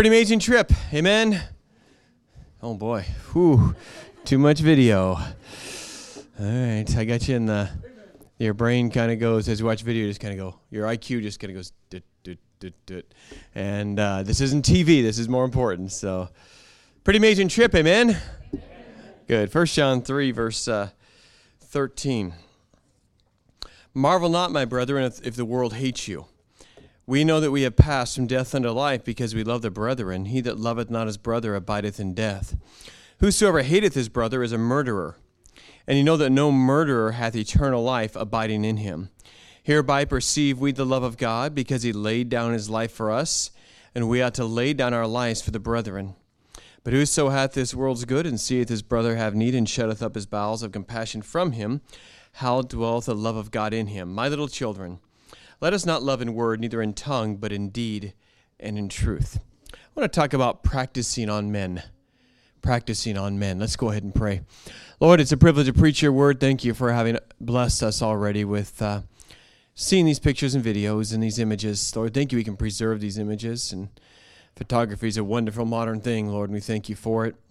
Pretty amazing trip. Amen. Oh boy. Whew. Too much video. All right. I got you in the, your brain kind of goes, as you watch video, just kind of go, your IQ just kind of goes, dit, dit, dit, dit. And this isn't TV. This is more important. So pretty amazing trip. Amen. Good. 1 John 3, verse 13. Marvel not, my brethren, if the world hates you. We know that we have passed from death unto life because we love the brethren. He that loveth not his brother abideth in death. Whosoever hateth his brother is a murderer. And you know that no murderer hath eternal life abiding in him. Hereby perceive we the love of God, because he laid down his life for us, and we ought to lay down our lives for the brethren. But whoso hath this world's good, and seeth his brother have need, and shutteth up his bowels of compassion from him, how dwelleth the love of God in him? My little children, let us not love in word, neither in tongue, but in deed and in truth. I want to talk about practicing on men. Practicing on men. Let's go ahead and pray. Lord, it's a privilege to preach your word. Thank you for having blessed us already with seeing these pictures and videos and these images. Lord, thank you we can preserve these images. And photography is a wonderful modern thing, Lord, and we thank you for it.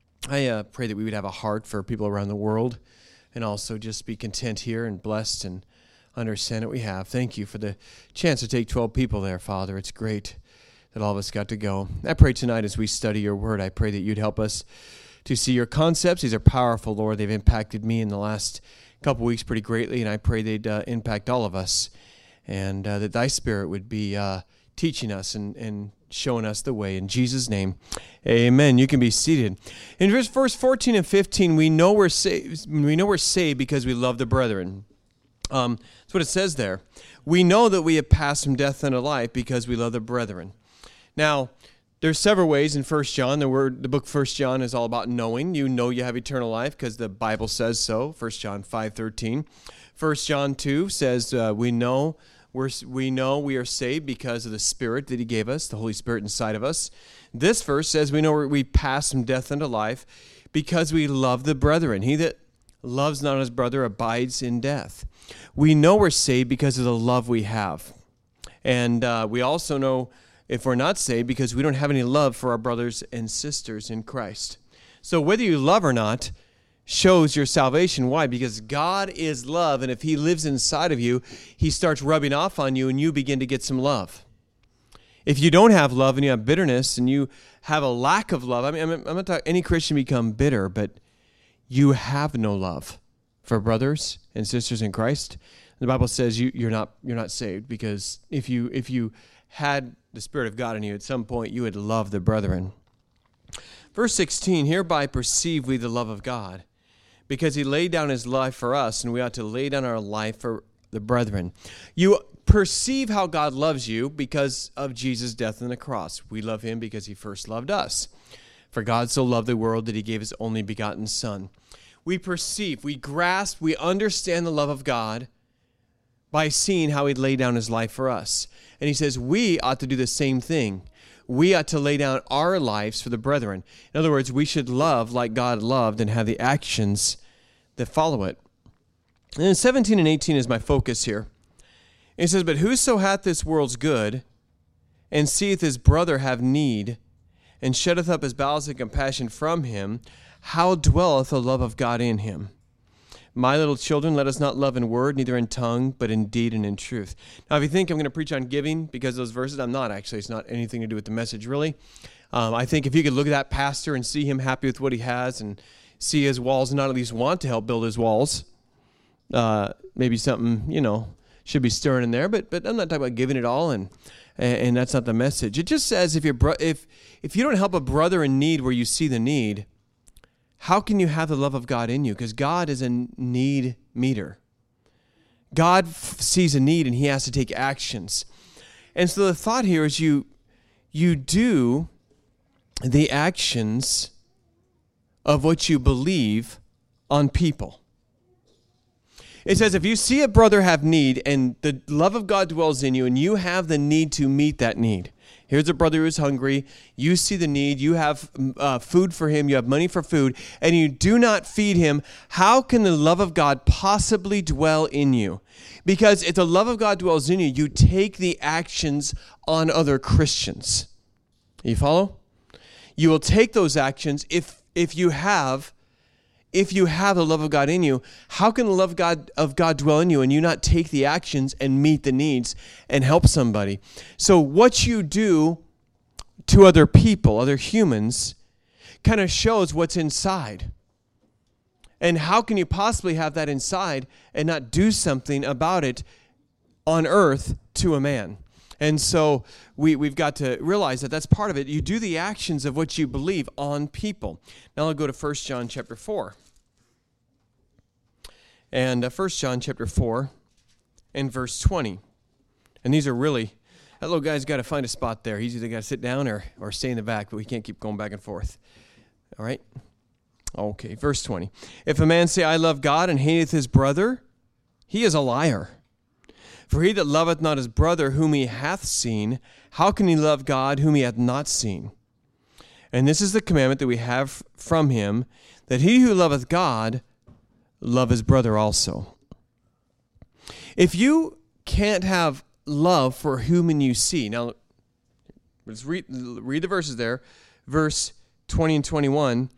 I pray that we would have a heart for people around the world and also just be content here and blessed and understand what we have. Thank you for the chance to take 12 people there, Father. It's great that all of us got to go. I pray tonight as we study your word, I pray that you'd help us to see your concepts. These are powerful, Lord. They've impacted me in the last couple weeks pretty greatly, and I pray they'd impact all of us, and that thy Spirit would be teaching us and showing us the way. In Jesus' name, amen. You can be seated. In verse 14 and 15, we know we're saved. We know we're saved because we love the brethren. That's what it says there. We know that we have passed from death unto life because we love the brethren. Now, there's several ways in 1 John. The book 1 John is all about knowing. You know you have eternal life because the Bible says so. 1 John 5:13. 1 John 2 says we know we are saved because of the Spirit that he gave us, the Holy Spirit inside of us. This verse says we know we pass from death unto life because we love the brethren. He that loves not his brother abides in death. We know we're saved because of the love we have. And we also know if we're not saved because we don't have any love for our brothers and sisters in Christ. So whether you love or not shows your salvation. Why? Because God is love, and if he lives inside of you, he starts rubbing off on you, and you begin to get some love. If you don't have love and you have bitterness and you have a lack of love, I'm not talking any Christian become bitter, but you have no love for brothers and sisters in Christ. The Bible says you're not saved, because if you had the Spirit of God in you, at some point you would love the brethren. Verse 16, hereby perceive we the love of God, because he laid down his life for us, and we ought to lay down our life for the brethren. You perceive how God loves you because of Jesus' death on the cross. We love him because he first loved us. For God so loved the world that he gave his only begotten Son. We perceive, we grasp, we understand the love of God by seeing how he laid down his life for us. And he says we ought to do the same thing. We ought to lay down our lives for the brethren. In other words, we should love like God loved and have the actions that follow it. And then 17 and 18 is my focus here. It says, but whoso hath this world's good, and seeth his brother have need, and shutteth up his bowels of compassion from him, how dwelleth the love of God in him? My little children, let us not love in word, neither in tongue, but in deed and in truth. Now, if you think I'm going to preach on giving because of those verses, I'm not actually. It's not anything to do with the message, really. I think if you could look at that pastor and see him happy with what he has and see his walls and not at least want to help build his walls, maybe something, should be stirring in there. But I'm not talking about giving it all, and that's not the message. It just says if you don't help a brother in need where you see the need, how can you have the love of God in you? Because God is a need meter. God sees a need and he has to take actions. And so the thought here is you do the actions of what you believe on people. It says if you see a brother have need and the love of God dwells in you and you have the need to meet that need. Here's a brother who's hungry. You see the need. You have food for him. You have money for food. And you do not feed him. How can the love of God possibly dwell in you? Because if the love of God dwells in you, you take the actions on other Christians. You follow? You will take those actions if you have the love of God in you. How can the love of God dwell in you and you not take the actions and meet the needs and help somebody? So what you do to other people, other humans, kind of shows what's inside. And how can you possibly have that inside and not do something about it on earth to a man? And so we've got to realize that that's part of it. You do the actions of what you believe on people. Now I'll go to 1 John chapter 4. And 1 John chapter 4 and verse 20. And these are really, that little guy's got to find a spot there. He's either got to sit down or stay in the back, but we can't keep going back and forth. All right? Okay, verse 20. If a man say, I love God, and hateth his brother, he is a liar. For he that loveth not his brother whom he hath seen, how can he love God whom he hath not seen? And this is the commandment that we have from him, that he who loveth God love his brother also. If you can't have love for whom you see, now let's read the verses there, verse 20 and 21.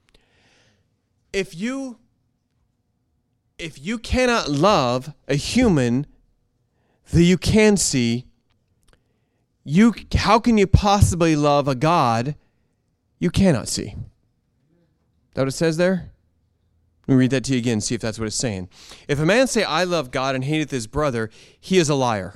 If you cannot love a human that you can see, how can you possibly love a God you cannot see? Is that what it says there? Let me read that to you again, see if that's what it's saying. If a man say, I love God, and hateth his brother, he is a liar.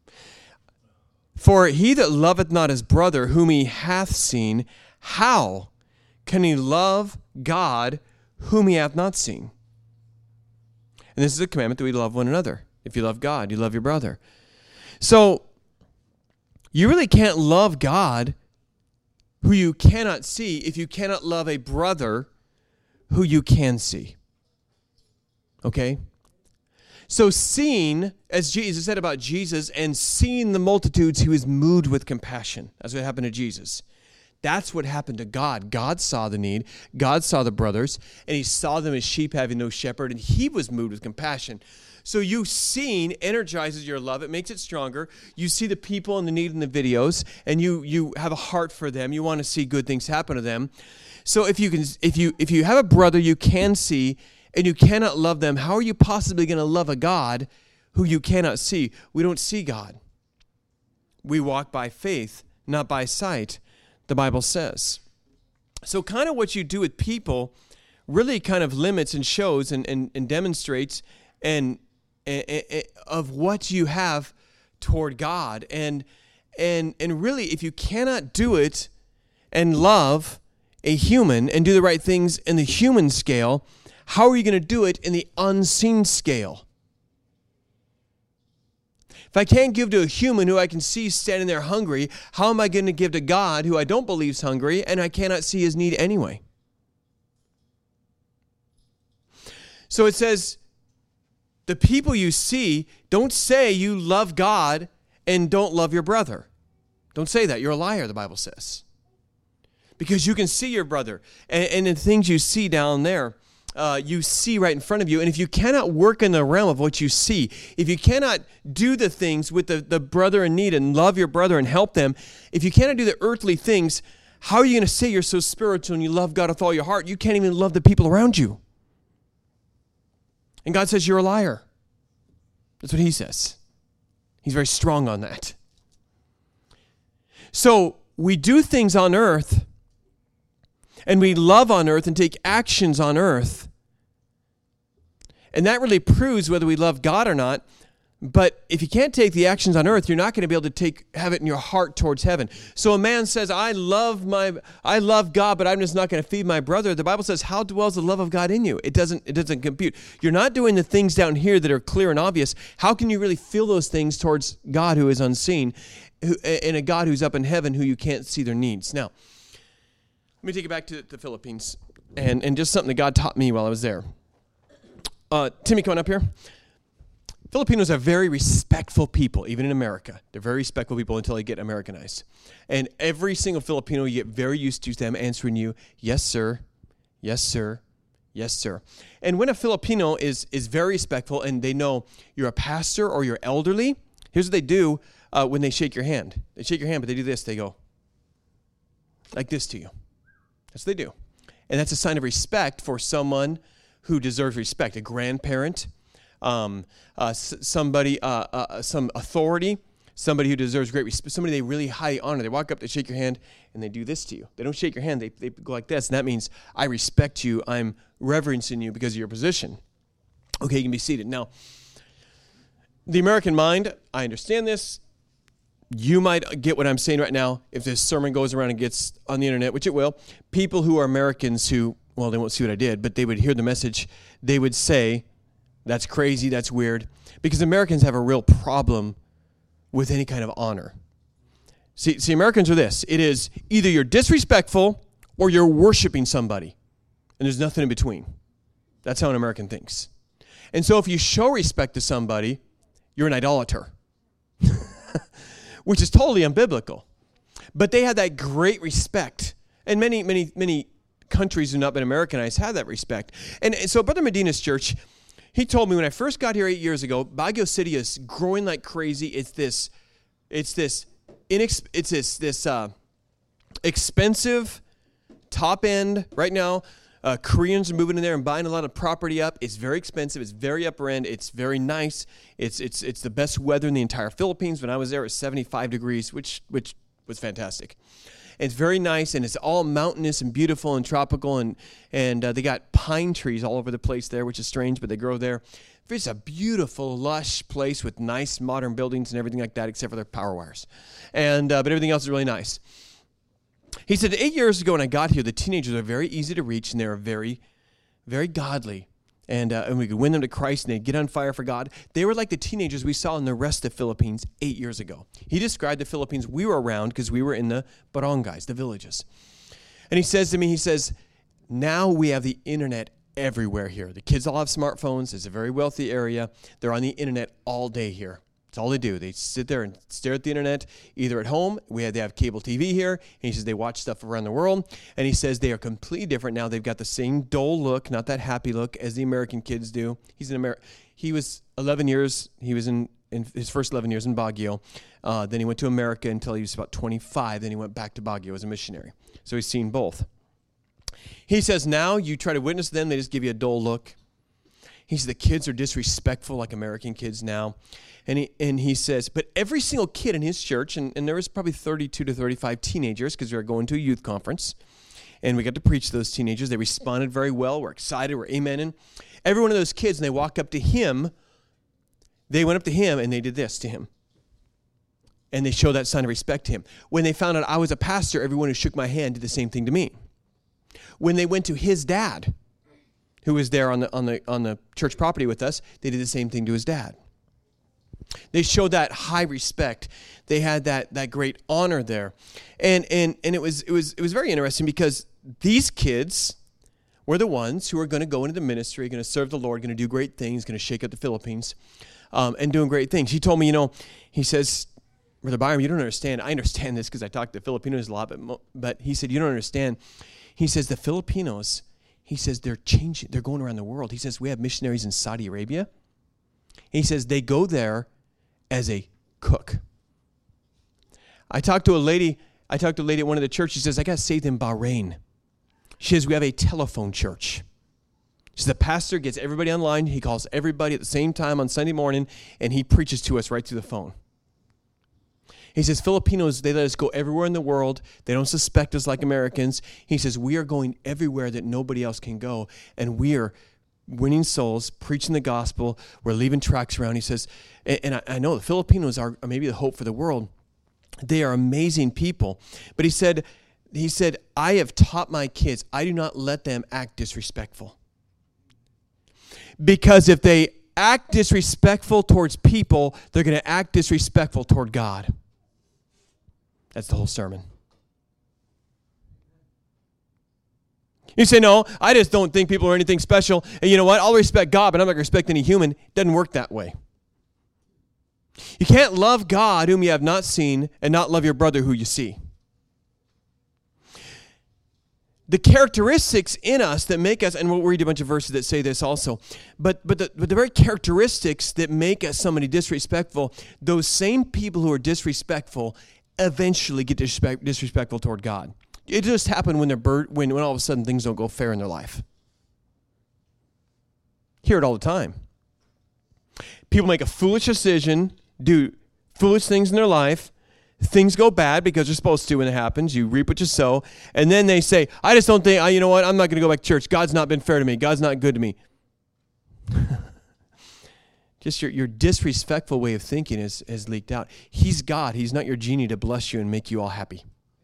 For he that loveth not his brother whom he hath seen, how can he love God whom he hath not seen? And this is a commandment that we love one another. If you love God, you love your brother. So, you really can't love God who you cannot see if you cannot love a brother who you can see. Okay? So seeing, as Jesus said about Jesus, and seeing the multitudes, he was moved with compassion. That's what happened to Jesus. That's what happened to God. God saw the need. God saw the brothers, and he saw them as sheep having no shepherd, and he was moved with compassion. So you seeing energizes your love. It makes it stronger. You see the people and the need in the videos, and you have a heart for them. You want to see good things happen to them. So if you have a brother you can see and you cannot love them, how are you possibly going to love a God who you cannot see? We don't see God. We walk by faith, not by sight, the Bible says. So kind of what you do with people really kind of limits and shows and demonstrates and of what you have toward God. And really, if you cannot do it and love a human and do the right things in the human scale, how are you going to do it in the unseen scale? If I can't give to a human who I can see standing there hungry, how am I going to give to God who I don't believe is hungry and I cannot see his need anyway? So it says, the people you see, don't say you love God and don't love your brother. Don't say that. You're a liar, the Bible says. Because you can see your brother. And the things you see down there, you see right in front of you. And if you cannot work in the realm of what you see, if you cannot do the things with the brother in need and love your brother and help them, if you cannot do the earthly things, how are you going to say you're so spiritual and you love God with all your heart? You can't even love the people around you. And God says you're a liar. That's what he says. He's very strong on that. So we do things on earth, and we love on earth and take actions on earth. And that really proves whether we love God or not. But if you can't take the actions on earth, you're not going to be able to have it in your heart towards heaven. So a man says, I love God, but I'm just not going to feed my brother. The Bible says, how dwells the love of God in you? It doesn't compute. You're not doing the things down here that are clear and obvious. How can you really feel those things towards God who is unseen, and a God who's up in heaven who you can't see their needs? Now, let me take it back to the Philippines and just something that God taught me while I was there. Timmy, come on up here. Filipinos are very respectful people, even in America. They're very respectful people until they get Americanized. And every single Filipino, you get very used to them answering you, yes, sir, yes, sir, yes, sir. And when a Filipino is very respectful and they know you're a pastor or you're elderly, here's what they do when they shake your hand. They shake your hand, but they do this. They go. like this to you. That's what they do. And that's a sign of respect for someone who deserves respect, a grandparent, somebody, some authority, somebody who deserves great respect, somebody they really highly honor. They walk up, they shake your hand, and they do this to you. They don't shake your hand, they go like this, and that means I respect you, I'm reverencing you because of your position. Okay, you can be seated. Now, the American mind, I understand this. You might get what I'm saying right now if this sermon goes around and gets on the internet, which it will. People who are Americans who, well, they won't see what I did, but they would hear the message, they would say, that's crazy, that's weird, because Americans have a real problem with any kind of honor. See, Americans are this. It is either you're disrespectful or you're worshiping somebody, and there's nothing in between. That's how an American thinks. And so if you show respect to somebody, you're an idolater, which is totally unbiblical. But they had that great respect, and many countries who have not been Americanized have that respect. And so Brother Medina's church, he told me when I first got here 8 years ago, Baguio City is growing like crazy. It's this expensive top end right now. Koreans are moving in there and buying a lot of property up. It's very expensive. It's very upper end. It's very nice. It's the best weather in the entire Philippines. When I was there, it was 75 degrees, which was fantastic. It's very nice, and it's all mountainous and beautiful and tropical, and they got pine trees all over the place there, which is strange, but they grow there. It's a beautiful, lush place with nice modern buildings and everything like that, except for their power wires. But everything else is really nice. He said 8 years ago when I got here, the teenagers are very easy to reach, and they're very, very godly. And we could win them to Christ, and they'd get on fire for God. They were like the teenagers we saw in the rest of the Philippines 8 years ago. He described the Philippines we were around because we were in the barangays, the villages. And he says to me, now we have the internet everywhere here. The kids all have smartphones. It's a very wealthy area. They're on the internet all day here. That's all they do. They sit there and stare at the internet, either at home. They have cable TV here. And he says they watch stuff around the world. And he says they are completely different now. They've got the same dull look, not that happy look, as the American kids do. He was 11 years. He was in his first 11 years in Baguio. Then he went to America until he was about 25. Then he went back to Baguio as a missionary. So he's seen both. He says now you try to witness them, they just give you a dull look. He says the kids are disrespectful like American kids now. And he says, but every single kid in his church, and there was probably 32 to 35 teenagers because we were going to a youth conference, and we got to preach to those teenagers. They responded very well. We're excited. We're amening. Every one of those kids, and they walk up to him, they went up to him, and they did this to him. And they showed that sign of respect to him. When they found out I was a pastor, everyone who shook my hand did the same thing to me. When they went to his dad, who was there on the church property with us, they did the same thing to his dad. They showed that high respect. They had that great honor there, and it was very interesting because these kids were the ones who are going to go into the ministry, going to serve the Lord, going to do great things, going to shake up the Philippines, and doing great things. He told me, he says, Brother Byram, you don't understand. I understand this because I talk to Filipinos a lot, but he said you don't understand. He says the Filipinos. He says they're changing. They're going around the world. He says we have missionaries in Saudi Arabia. He says they go there as a cook. I talked to a lady at one of the churches. She says, I got saved in Bahrain. She says, we have a telephone church. She says, the pastor gets everybody online. He calls everybody at the same time on Sunday morning, and he preaches to us right through the phone. He says, Filipinos, they let us go everywhere in the world. They don't suspect us like Americans. He says, we are going everywhere that nobody else can go, and we are winning souls, preaching the gospel. We're leaving tracts around. He says, and I know the Filipinos are maybe the hope for the world. They are amazing people. But he said, I have taught my kids, I do not let them act disrespectful. Because if they act disrespectful towards people, they're going to act disrespectful toward God. That's the whole sermon. You say, no, I just don't think people are anything special. And you know what? I'll respect God, but I'm not going to respect any human. It doesn't work that way. You can't love God whom you have not seen and not love your brother who you see. The characteristics in us that make us, and we'll read a bunch of verses that say this also, but the very characteristics that make us somebody disrespectful, those same people who are disrespectful eventually get disrespectful toward God. It just happened when when all of a sudden things don't go fair in their life. Hear it all the time. People make a foolish decision, do foolish things in their life. Things go bad because they're supposed to when it happens. You reap what you sow. And then they say, I just don't think, you know what, I'm not going to go back to church. God's not been fair to me. God's not good to me. Just your disrespectful way of thinking has leaked out. He's God. He's not your genie to bless you and make you all happy.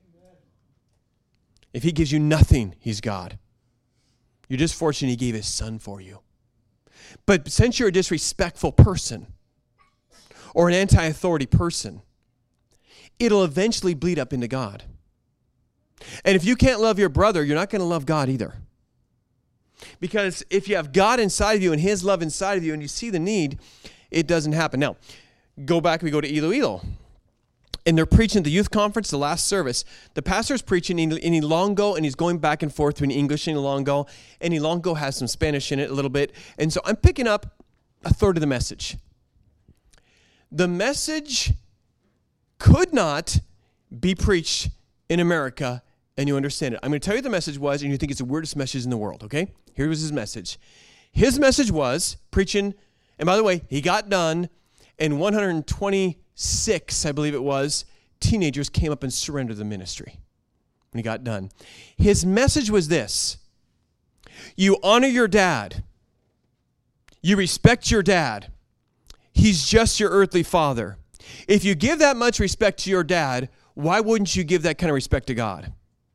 If he gives you nothing, he's God. You're just fortunate he gave his son for you. But since you're a disrespectful person or an anti-authority person, it'll eventually bleed up into God. And if you can't love your brother, you're not going to love God either. Because if you have God inside of you and his love inside of you and you see the need, it doesn't happen. Now, we go to Iloilo. And they're preaching at the youth conference, the last service. The pastor's preaching in Ilongo, and he's going back and forth between English and Ilongo. And Ilongo has some Spanish in it a little bit. And so I'm picking up a third of the message. The message could not be preached in America, and you understand it. I'm going to tell you what the message was, and you think it's the weirdest message in the world, okay? Here was his message. His message was preaching, and by the way, he got done, and 126, I believe it was, teenagers came up and surrendered the ministry when he got done. His message was this: you honor your dad. You respect your dad. He's just your earthly father. If you give that much respect to your dad, why wouldn't you give that kind of respect to God?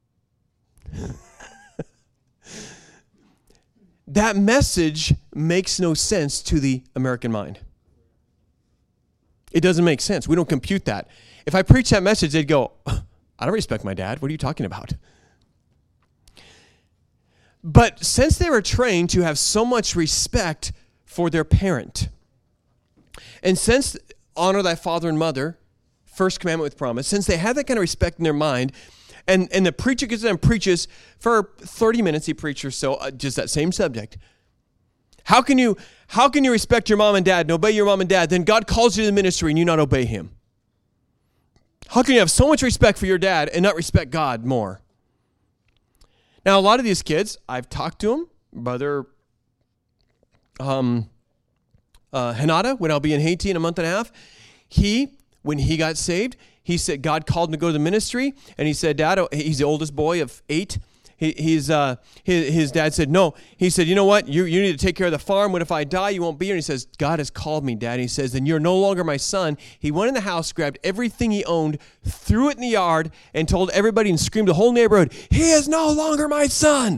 That message makes no sense to the American mind. It doesn't make sense. We don't compute that. If I preach that message, they'd go, I don't respect my dad. What are you talking about? But since they were trained to have so much respect for their parent, and since honor thy father and mother, first commandment with promise, since they have that kind of respect in their mind, and the preacher gets there and preaches for 30 minutes, he preaches or so, just that same subject. How can you respect your mom and dad and obey your mom and dad, then God calls you to the ministry and you not obey him? How can you have so much respect for your dad and not respect God more? Now, a lot of these kids, I've talked to them, Brother Hanada, when I'll be in Haiti in a month and a half, when he got saved, he said God called him to go to the ministry, and he said, Dad, he's the oldest boy of 8. His dad said, no. He said, you know what? You need to take care of the farm. What if I die? You won't be here. And he says, God has called me, Dad. And he says, then you're no longer my son. He went in the house, grabbed everything he owned, threw it in the yard, and told everybody and screamed the whole neighborhood, he is no longer my son.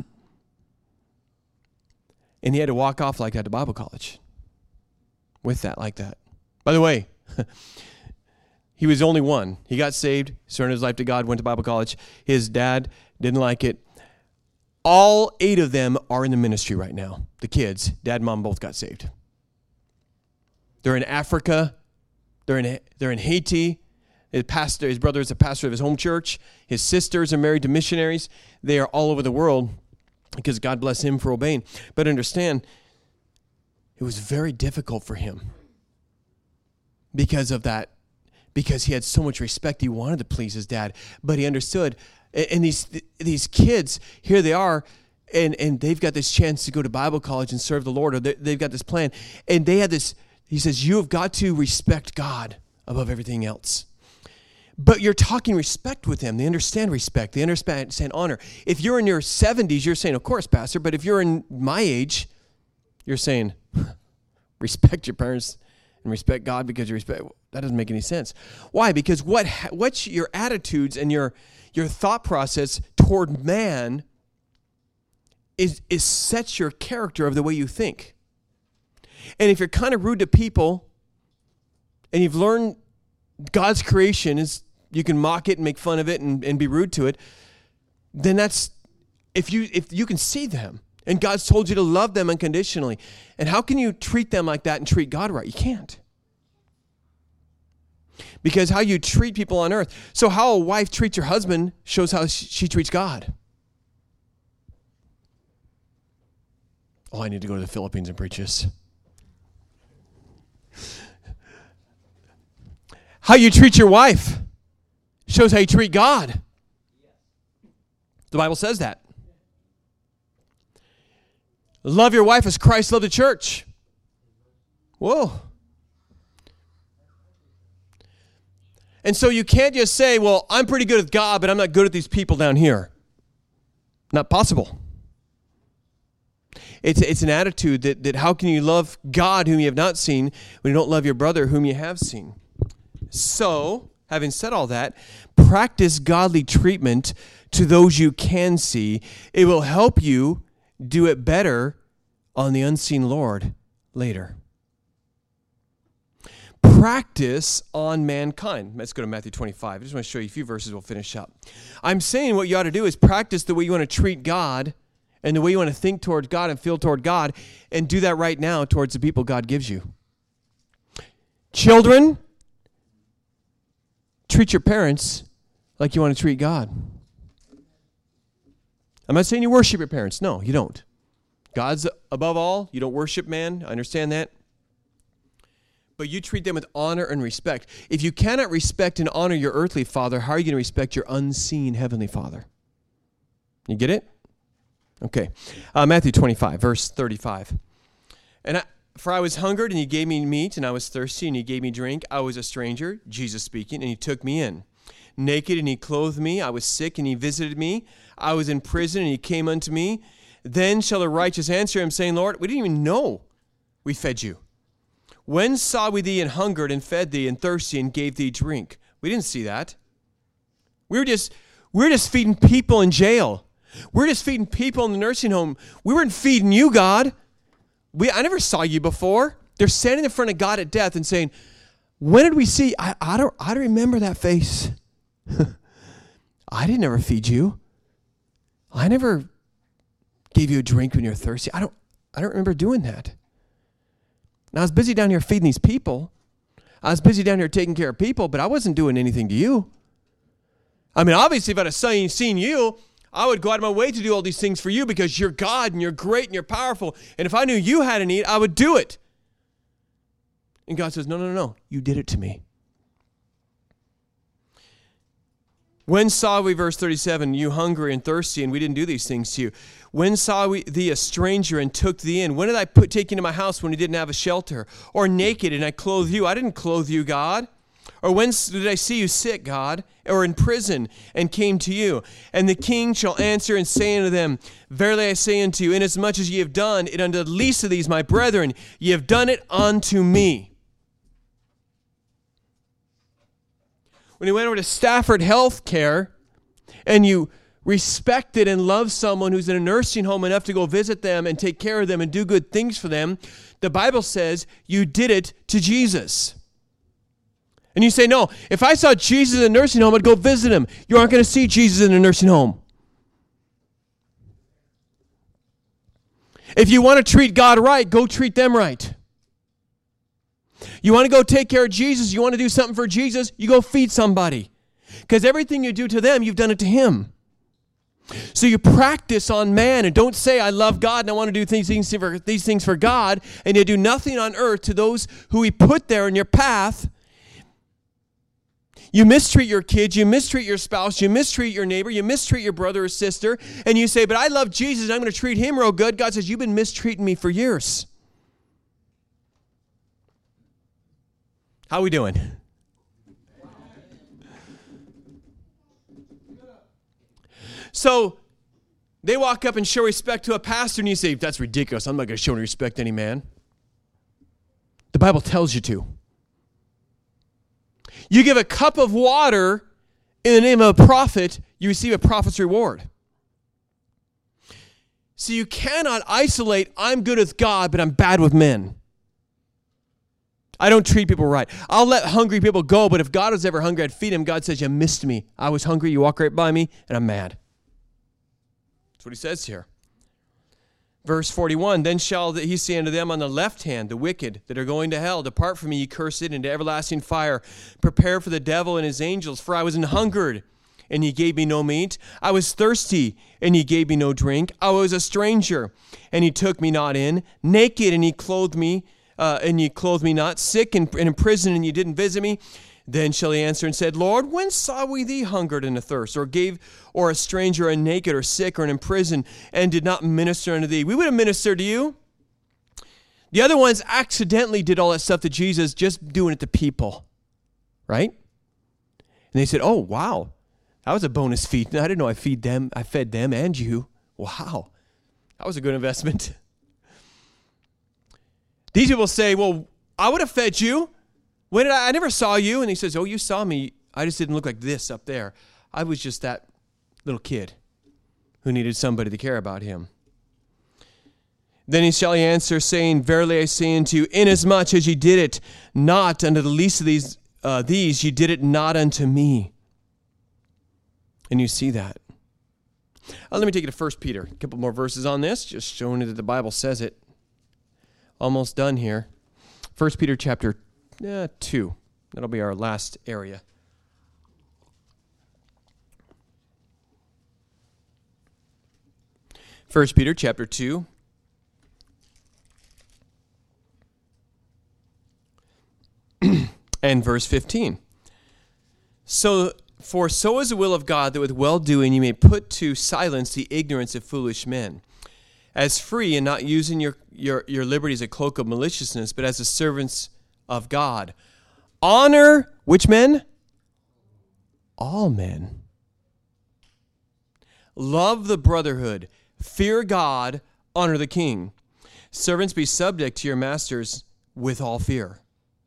And he had to walk off like that to Bible college. With that, like that. By the way, he was the only one. He got saved, surrendered his life to God, went to Bible college. His dad didn't like it. All 8 of them are in the ministry right now. The kids, dad and mom both got saved. They're in Africa. They're in Haiti. His brother is a pastor of his home church. His sisters are married to missionaries. They are all over the world because God bless him for obeying. But understand, it was very difficult for him because of that. Because he had so much respect, he wanted to please his dad, but he understood. And these kids, here they are, and they've got this chance to go to Bible college and serve the Lord, or they've got this plan. And they had this, he says, you have got to respect God above everything else. But you're talking respect with them. They understand respect. They understand honor. If you're in your 70s, you're saying, of course, Pastor, but if you're in my age, you're saying, respect your parents and respect God because you respect. That doesn't make any sense. Why? Because what's your attitudes and your thought process toward man is sets your character of the way you think. And if you're kind of rude to people and you've learned God's creation is you can mock it and make fun of it and be rude to it, then that's if you can see them and God's told you to love them unconditionally. And how can you treat them like that and treat God right? You can't. Because how you treat people on earth. So how a wife treats her husband shows how she treats God. Oh, I need to go to the Philippines and preach this. How you treat your wife shows how you treat God. The Bible says that. Love your wife as Christ loved the church. Whoa. And so you can't just say, well, I'm pretty good with God, but I'm not good at these people down here. Not possible. It's an attitude that how can you love God whom you have not seen when you don't love your brother whom you have seen? So, having said all that, practice godly treatment to those you can see. It will help you do it better on the unseen Lord later. Practice on mankind. Let's go to Matthew 25. I just want to show you a few verses. We'll finish up. I'm saying what you ought to do is practice the way you want to treat God and the way you want to think toward God and feel toward God, and do that right now towards the people God gives you. Children, treat your parents like you want to treat God. I'm not saying you worship your parents. No, you don't. God's above all. You don't worship man. I understand that. But you treat them with honor and respect. If you cannot respect and honor your earthly father, how are you going to respect your unseen heavenly Father? You get it? Okay. Matthew 25, verse 35. For I was hungered, and you gave me meat, and I was thirsty, and you gave me drink. I was a stranger, Jesus speaking, and you took me in. Naked, and he clothed me. I was sick, and he visited me. I was in prison, and he came unto me. Then shall the righteous answer him, saying, Lord, we didn't even know we fed you. When saw we thee and hungered and fed thee and thirsty and gave thee drink? We didn't see that. We were just feeding people in jail. We're just feeding people in the nursing home. We weren't feeding you, God. I never saw you before. They're standing in front of God at death and saying, when did we see? I don't remember that face. I didn't ever feed you. I never gave you a drink when you're thirsty. I don't remember doing that. Now, I was busy down here feeding these people. I was busy down here taking care of people, but I wasn't doing anything to you. I mean, obviously, if I'd have seen you, I would go out of my way to do all these things for you because you're God and you're great and you're powerful. And if I knew you had a need, I would do it. And God says, no, you did it to me. When saw we, verse 37, you hungry and thirsty, and we didn't do these things to you? When saw we thee a stranger and took thee in? When did I take you into my house when you didn't have a shelter? Or naked and I clothed you? I didn't clothe you, God. Or when did I see you sick, God? Or in prison and came to you? And the king shall answer and say unto them, Verily I say unto you, inasmuch as ye have done it unto the least of these my brethren, ye have done it unto me. When you went over to Stafford Health Care and you respected and loved someone who's in a nursing home enough to go visit them and take care of them and do good things for them, the Bible says you did it to Jesus. And you say, no, if I saw Jesus in a nursing home, I'd go visit him. You aren't going to see Jesus in a nursing home. If you want to treat God right, go treat them right. You want to go take care of Jesus, you want to do something for Jesus, you go feed somebody. Because everything you do to them, you've done it to him. So you practice on man and don't say, I love God and I want to do these things for God, and you do nothing on earth to those who he put there in your path. You mistreat your kids, you mistreat your spouse, you mistreat your neighbor, you mistreat your brother or sister, and you say, but I love Jesus and I'm going to treat him real good. God says, you've been mistreating me for years. How we doing? So they walk up and show respect to a pastor, and you say, that's ridiculous. I'm not going to show any respect to any man. The Bible tells you to. You give a cup of water in the name of a prophet, you receive a prophet's reward. So you cannot isolate, I'm good with God, but I'm bad with men. I don't treat people right. I'll let hungry people go, but if God was ever hungry, I'd feed him. God says, you missed me. I was hungry, you walk right by me, and I'm mad. That's what he says here. Verse 41, then shall he say unto them on the left hand, the wicked that are going to hell, depart from me, ye cursed, into everlasting fire. Prepare for the devil and his angels. For I was an hungered, and ye gave me no meat. I was thirsty, and ye gave me no drink. I was a stranger, and ye took me not in. Naked, and ye clothed me not. Sick and in prison, and ye didn't visit me. Then shall he answer and said, Lord, when saw we thee hungered and athirst, or a stranger, or naked, or sick, or in prison, and did not minister unto thee? We would have ministered to you. The other ones accidentally did all that stuff to Jesus, just doing it to people, right? And they said, oh, wow, that was a bonus feed. I didn't know I fed them and you. Wow, that was a good investment. These people say, well, I would have fed you. When did I never saw you. And he says, oh, you saw me. I just didn't look like this up there. I was just that little kid who needed somebody to care about him. Then shall he answer, saying, verily I say unto you, inasmuch as ye did it not unto the least of these, ye did it not unto me. And you see that. Let me take you to 1 Peter. A couple more verses on this, just showing you that the Bible says it. Almost done here. 1 Peter chapter 2. That'll be our last area. First Peter chapter 2. And verse 15. For so is the will of God, that with well-doing you may put to silence the ignorance of foolish men, as free, and not using your liberty as a cloak of maliciousness, but as the servants of God. Honor which men? All men. Love the brotherhood. Fear God. Honor the king. Servants, be subject to your masters with all fear.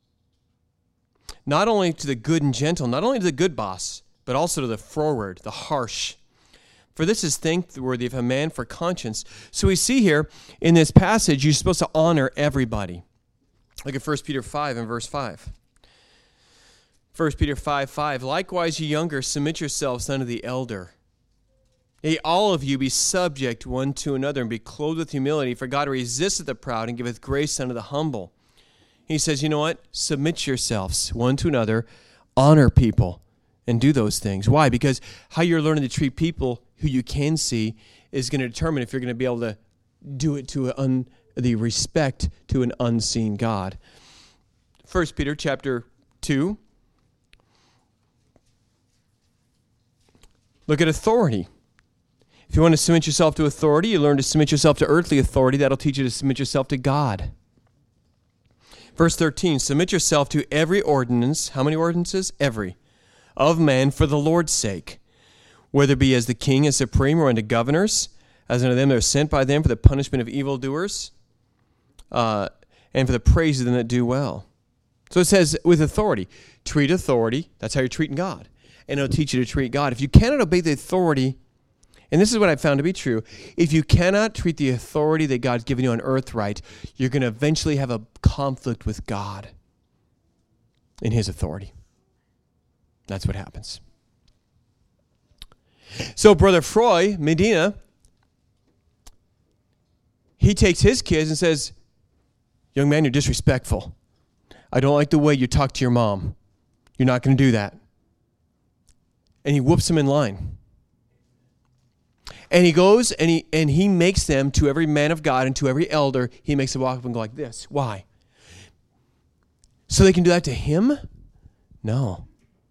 Not only to the good and gentle, not only to the good boss, but also to the froward, the harsh. For this is thankworthy of a man for conscience. So we see here in this passage, you're supposed to honor everybody. Look at 1 Peter 5 and verse 5. 1 Peter 5:5. Likewise, ye younger, submit yourselves unto the elder. Yea, all of you be subject one to another, and be clothed with humility. For God resisteth the proud, and giveth grace unto the humble. He says, you know what? Submit yourselves one to another, honor people, and do those things. Why? Because how you're learning to treat people who you can see is going to determine if you're going to be able to do it to the respect to an unseen God. 1 Peter chapter 2. Look at authority. If you want to submit yourself to authority, you learn to submit yourself to earthly authority. That'll teach you to submit yourself to God. Verse 13, submit yourself to every ordinance. How many ordinances? Every. Of man for the Lord's sake, whether it be as the king as supreme, or unto governors, as unto them that are sent by them for the punishment of evildoers, and for the praise of them that do well. So it says with authority. Treat authority. That's how you're treating God. And it'll teach you to treat God. If you cannot obey the authority, and this is what I've found to be true, if you cannot treat the authority that God's given you on earth right, you're going to eventually have a conflict with God in his authority. That's what happens. So Brother Froy Medina, he takes his kids and says, young man, you're disrespectful. I don't like the way you talk to your mom. You're not going to do that. And he whoops them in line. And he goes and he makes them, to every man of God and to every elder, he makes them walk up and go like this. Why? So they can do that to him? No.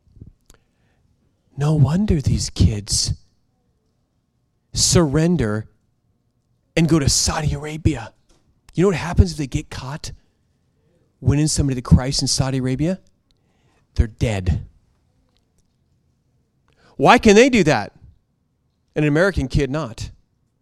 No wonder these kids surrender and go to Saudi Arabia. You know what happens if they get caught winning somebody to Christ in Saudi Arabia? They're dead. Why can they do that? And an American kid not?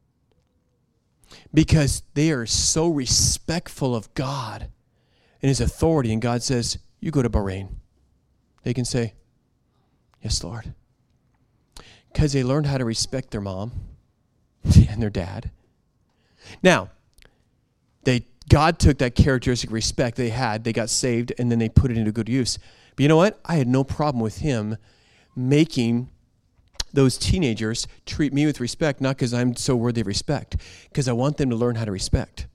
Because they are so respectful of God and his authority. And God says, you go to Bahrain. They can say, yes, Lord. Because they learned how to respect their mom and their dad. Now, God took that characteristic respect they had, they got saved, and then they put it into good use. But you know what? I had no problem with him making those teenagers treat me with respect, not because I'm so worthy of respect, because I want them to learn how to respect.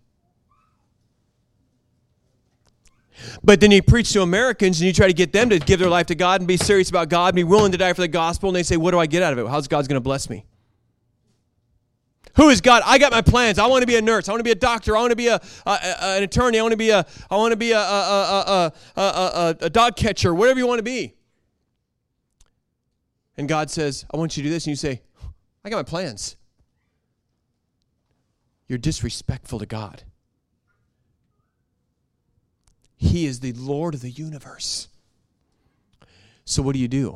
But then you preach to Americans and you try to get them to give their life to God and be serious about God and be willing to die for the gospel, and they say, what do I get out of it? How's God going to bless me? Who is God? I got my plans. I want to be a nurse. I want to be a doctor. I want to be an attorney. I want to be a dog catcher. Whatever you want to be. And God says, I want you to do this. And you say, I got my plans. You're disrespectful to God. He is the Lord of the universe. So what do?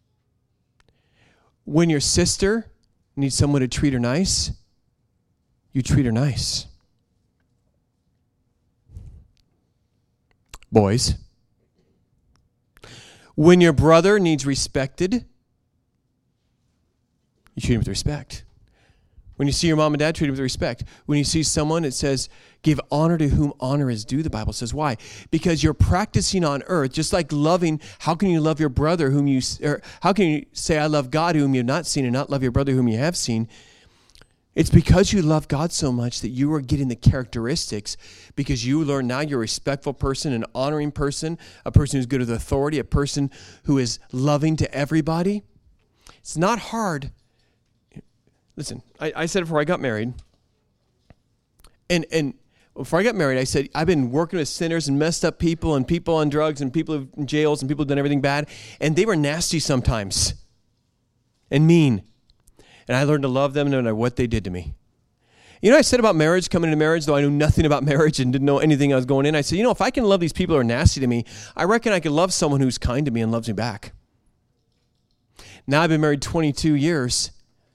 When your sister needs someone to treat her nice, you treat her nice. Boys, when your brother needs respected, you treat him with respect. When you see your mom and dad, treat them with respect. When you see someone, it says, give honor to whom honor is due, the Bible says. Why? Because you're practicing on earth, just like loving. How can you love your brother or how can you say, I love God whom you have not seen, and not love your brother whom you have seen? It's because you love God so much that you are getting the characteristics, because you learn now you're a respectful person, an honoring person, a person who's good with authority, a person who is loving to everybody. It's not hard. Listen, I said it before I got married. And before I got married, I said, I've been working with sinners and messed up people and people on drugs and people in jails and people who've done everything bad. And they were nasty sometimes and mean. And I learned to love them no matter what they did to me. You know, I said about marriage, coming into marriage, though I knew nothing about marriage and didn't know anything I was going in. I said, if I can love these people who are nasty to me, I reckon I could love someone who's kind to me and loves me back. Now I've been married 22 years.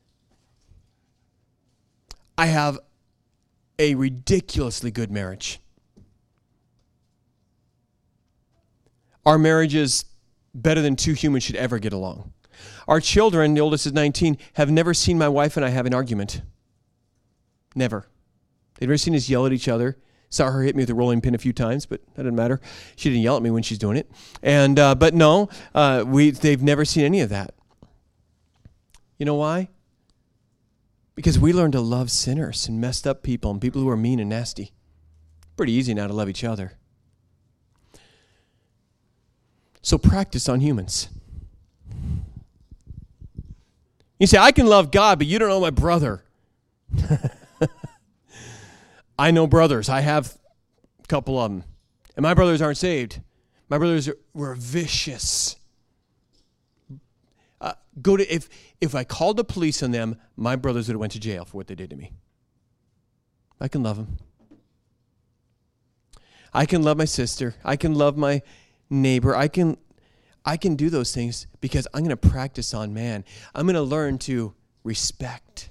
I have a ridiculously good marriage. Our marriage is better than two humans should ever get along. Our children, the oldest is 19, have never seen my wife and I have an argument. Never. They've never seen us yell at each other. Saw her hit me with a rolling pin a few times, but that doesn't matter. She didn't yell at me when she's doing it. And but no, they've never seen any of that. You know why? Because we learn to love sinners and messed up people and people who are mean and nasty. Pretty easy now to love each other. So practice on humans. You say, I can love God, but you don't know my brother. I know brothers. I have a couple of them. And my brothers aren't saved. My brothers were vicious. If I called the police on them, my brothers would have went to jail for what they did to me. I can love them. I can love my sister. I can love my neighbor. I can do those things because I'm going to practice on man. I'm going to learn to respect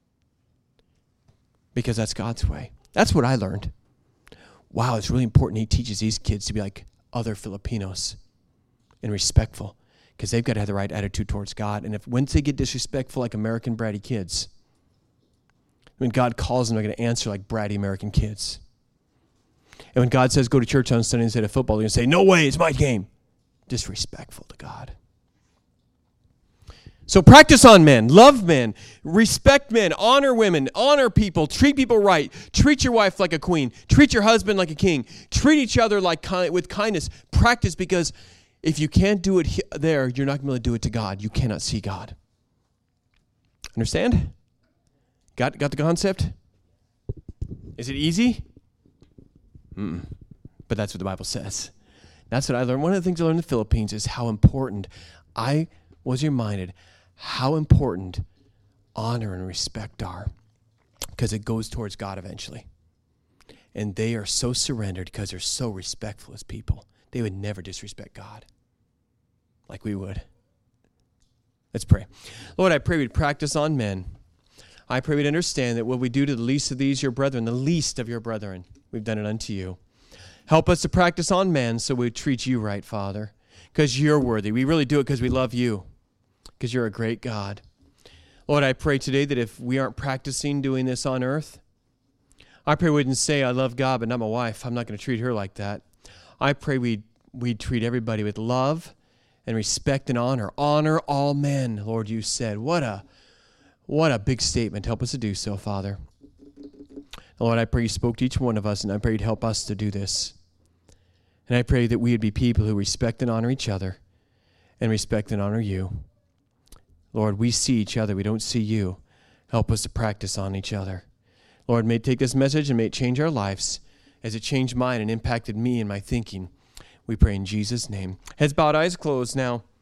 because that's God's way. That's what I learned. Wow, it's really important he teaches these kids to be like other Filipinos and respectful, because they've got to have the right attitude towards God. And once they get disrespectful like American bratty kids, when God calls them, they're going to answer like bratty American kids. And when God says go to church on Sunday instead of football, they're going to say, no way, it's my game. Disrespectful to God. So practice on men, love men, respect men, honor women, honor people, treat people right, treat your wife like a queen, treat your husband like a king, treat each other with kindness. Practice, because if you can't do it there, you're not going to be able to do it to God. You cannot see God. Understand? Got the concept? Is it easy? But that's what the Bible says. That's what I learned. One of the things I learned in the Philippines is how important I was reminded how important honor and respect are, because it goes towards God eventually. And they are so surrendered because they're so respectful as people. They would never disrespect God like we would. Let's pray. Lord, I pray we'd practice on men. I pray we'd understand that what we do to the least of these, your brethren, the least of your brethren, we've done it unto you. Help us to practice on men so we treat you right, Father, because you're worthy. We really do it because we love you, because you're a great God. Lord, I pray today that if we aren't practicing doing this on earth, I pray we wouldn't say, I love God, but not my wife. I'm not going to treat her like that. I pray we'd treat everybody with love and respect and honor. Honor all men, Lord, you said. What a big statement. Help us to do so, Father. Lord, I pray you spoke to each one of us, and I pray you'd help us to do this. And I pray that we would be people who respect and honor each other and respect and honor you. Lord, we see each other. We don't see you. Help us to practice on each other. Lord, may it take this message and may it change our lives as it changed mine and impacted me and my thinking. We pray in Jesus' name. Heads bowed, eyes closed now.